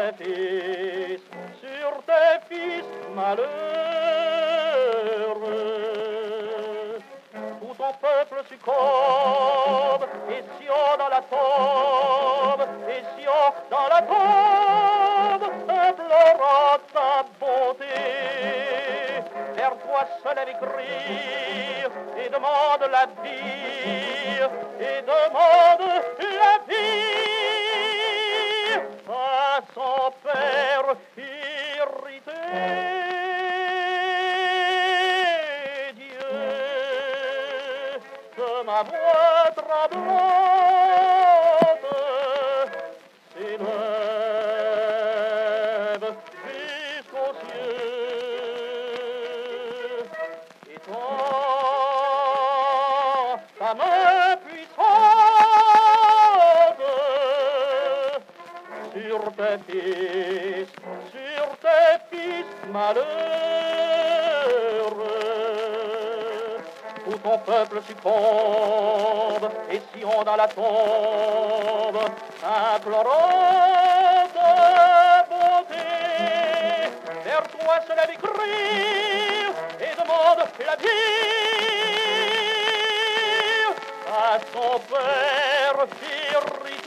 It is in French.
tes fils malheureux. Tout ton peuple succombe, et Sion dans la tombe, et Sion dans la tombe, implorant ta bonté. Vers toi seul avec rire, et demande la vie, et demande la vie à son père irrité. Dieu, de ma voix tremblante s'élève jusqu'aux cieux. Et tend ta main puissante sur tes fils malheureux. Tout ton peuple succombe, et Sion dans la tombe, implorant ta bonté. Vers toi se lève et crie, et demande la vie à son père irrité.